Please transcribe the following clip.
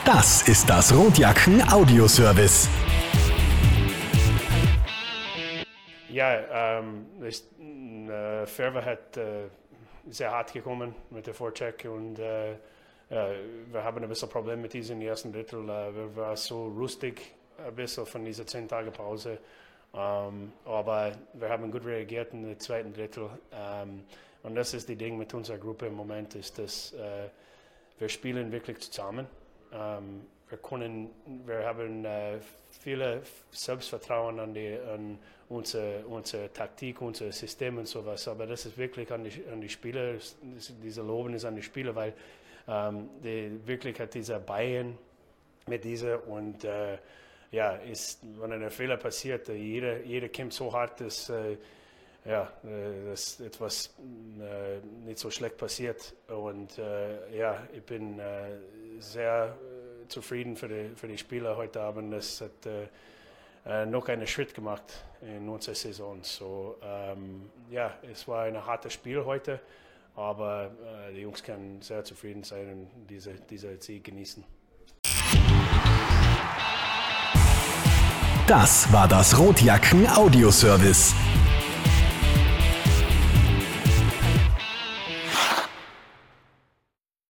Das ist das Rotjacken Audioservice. Ja, Ferber hat sehr hart gekommen mit der Vorcheck und wir haben ein bisschen Problem mit diesem ersten Drittel. Wir waren so rustig ein bisschen von dieser 10 Tage Pause, aber wir haben gut reagiert in der zweiten Drittel. Und das ist die Ding mit unserer Gruppe im Moment, ist, dass wir spielen wirklich zusammen. Wir haben viel Selbstvertrauen an unsere Taktik, unser System und sowas, aber das ist wirklich an die Spieler, diese Loben ist an die Spieler, weil die wirklich hat dieser Bayern mit dieser und wenn ein Fehler passiert, jeder kämpft so hart, dass dass etwas nicht so schlecht passiert und ich bin sehr zufrieden für die Spieler heute Abend. Das hat noch einen Schritt gemacht in unserer Saison. So, es war ein hartes Spiel heute, aber die Jungs können sehr zufrieden sein und diese Sieg genießen. Das war das Rotjacken Audioservice.